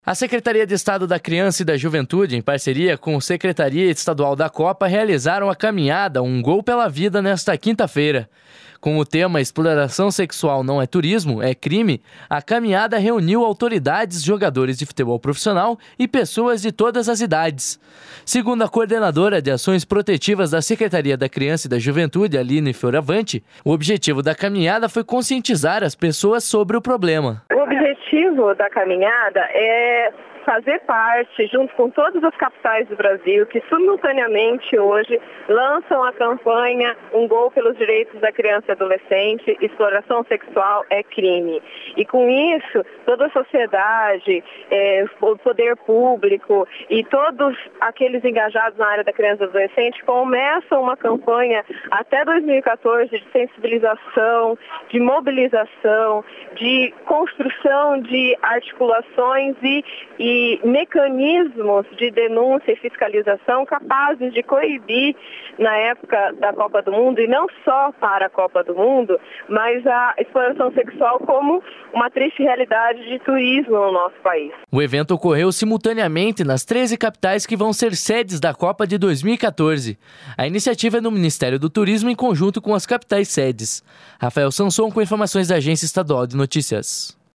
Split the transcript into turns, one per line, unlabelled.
A Secretaria de Estado da Criança e da Juventude, em parceria com a Secretaria Estadual da Copa, realizaram a caminhada Um Gol pela Vida nesta quinta-feira. Com o tema Exploração Sexual Não é Turismo, é Crime, a caminhada reuniu autoridades, jogadores de futebol profissional e pessoas de todas as idades. Segundo a coordenadora de Ações Protetivas da Secretaria da Criança e da Juventude, Aline Fioravante, o objetivo da caminhada foi conscientizar as pessoas sobre o problema.
O objetivo da caminhada é fazer parte, junto com todas as capitais do Brasil, que simultaneamente hoje lançam a campanha Um Gol pelos Direitos da Criança e Adolescente, Exploração Sexual é Crime. E com isso, toda a sociedade, o poder público e todos aqueles engajados na área da criança e adolescente começam uma campanha até 2014 de sensibilização, de mobilização, de construção de articulações e mecanismos de denúncia e fiscalização capazes de coibir na época da Copa do Mundo, e não só para a Copa do Mundo, mas a exploração sexual como uma triste realidade de turismo no nosso país.
O evento ocorreu simultaneamente nas 13 capitais que vão ser sedes da Copa de 2014. A iniciativa é no Ministério do Turismo em conjunto com as capitais sedes. Rafael Sanson com informações da Agência Estadual de Notícias.